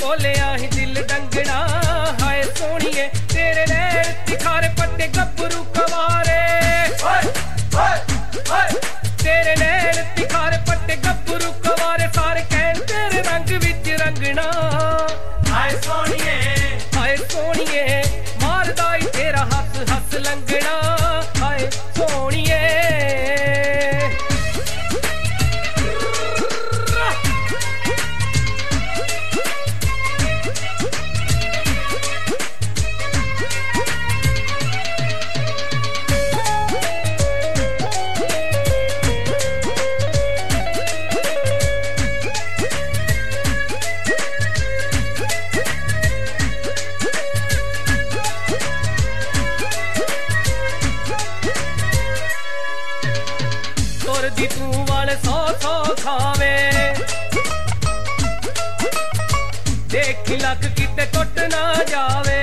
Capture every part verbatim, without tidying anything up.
बोलिया ही दिल डंगना हाय सोनिए तेरे नैन तिखारे पट्टे गब्बरू कवारे तेरे नैन तिखारे पट्टे गब्बरू कवारे सारे कहन तेरे रंग विच रंगना हाय सोनिए हाय सोनिए मारदा ही तेरा हस हस लंगना हाय सोनिए तुरदी तू वाले सौ सौ खावे देखी लक किते टुट ना जावे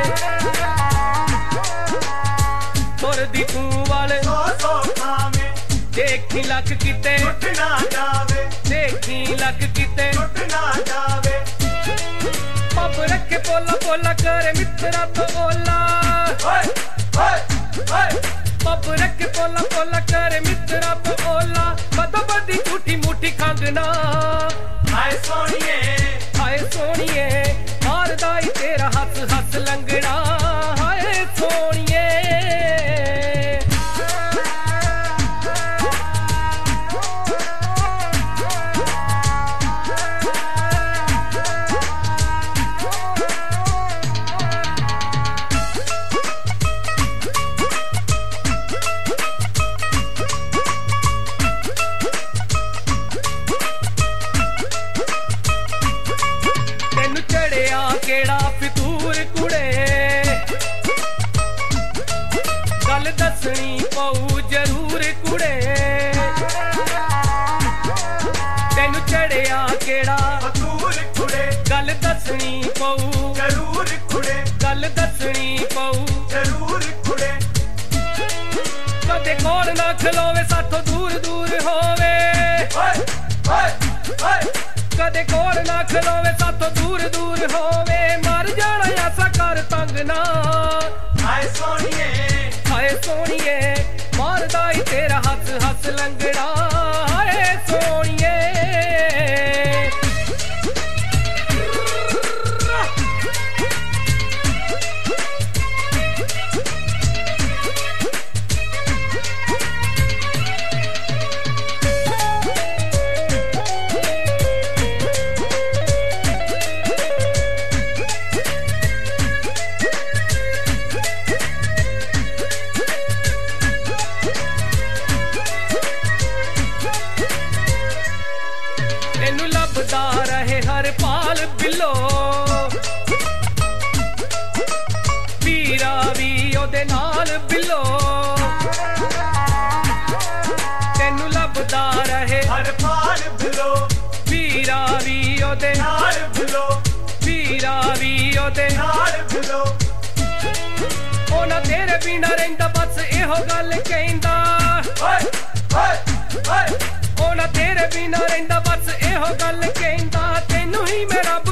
तुरदी तू वाले सौ सौ खावे देखी लक किते टुट ना जावे देखी लक किते टुट ना जावे पब रखे पोला पोला करे मित्रा तो ओला ओए ओए ओए पब रखे पोला पोला करे मित्रा तो ओला बदो बदी झूठी मूठी खंगना हाय सोनिए हाय सोनिए मारदा ही तेरा हस हस लंगना हाय सोनिए तेनू चढ़िया केड़ा फितूर कुड़े गल दसनी पऊ जरूर कुड़े तेनू चढ़िया केड़ा फतूर कुड़े गल दसनी पऊ जरूर कुड़े गल दसनी पऊ जरूर कुड़े कदे कोल ना खलोवे साथों दूर दूर होवे ओए ओए ओए कदे कोल ना खलोवे साथों दूर दूर होवे मर जाना ऐसा कर तंग ना हाय सोनिए हाय सोनिए मारदा ही तेरा हस हस लंगड़ा हाय सोनिए तेनू लभदा रहे हर पाल बिलो पीरा भी ओदे नाल बिलो तेनू लभदा रहे हर पाल बिलो पीरा भी ओदे नाल बिलो पीरा भी ओदे नाल बिलो ओ ना तेरे बिना रहिंदा बस एहो गल कहंदा ओए ओए ओए ओ ना तेरे बिना रहिंदा बस एहो गल कहंदा तेनू ही मेरा